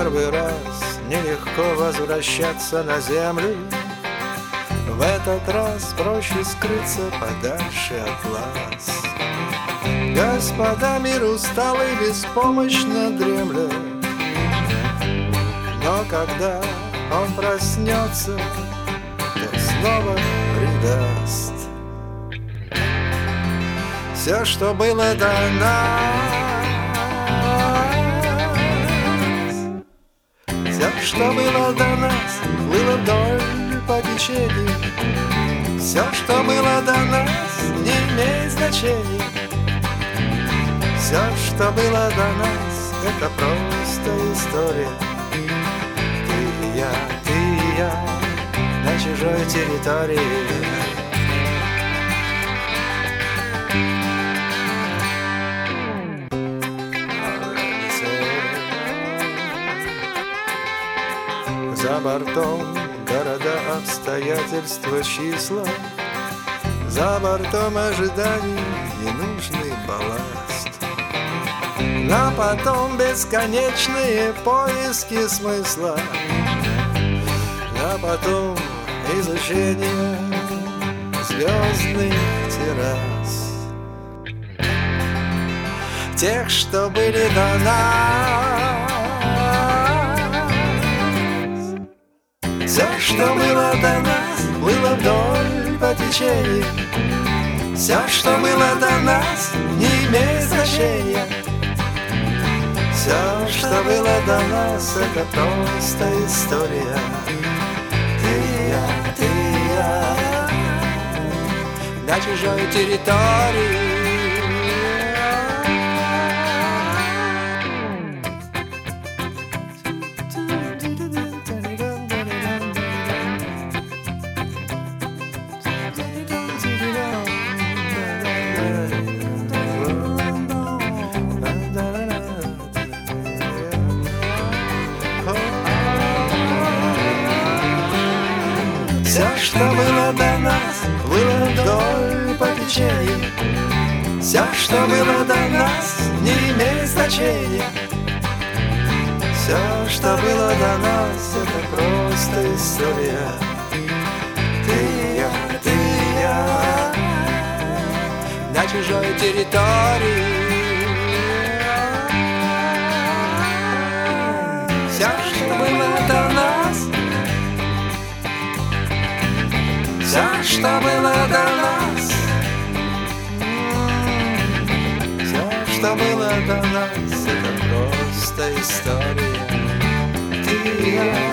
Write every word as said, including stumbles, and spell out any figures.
первый раз нелегко возвращаться на землю. В этот раз проще скрыться подальше от глаз. Господа, мир устал и беспомощно дремлет, но когда он проснется, то снова предаст все, что было до нас. Все, что было до нас, плыло вдоль по течению. Все, что было до нас, не имеет значения. Все, что было до нас, это просто история. Ты и я, ты и я на чужой территории. За бортом города, обстоятельства, числа. За бортом ожиданий ненужный балласт. А потом бесконечные поиски смысла. А потом изучение звездных террас, тех, что были до нас. Все, что было до нас, было вдоль по течению. Все, что было до нас, не имеет значения. Все, что было до нас, это просто история. Ты и я, ты и я на чужой территории. Все, что было до нас, было вдоль по течению. Все, что было до нас, не имеет значения. Все, что было до нас, это просто история. Ты и я, ты и я на чужой территории. Все, что было до нас, все, что было до нас, все, что было до нас, это просто история. Ты и я.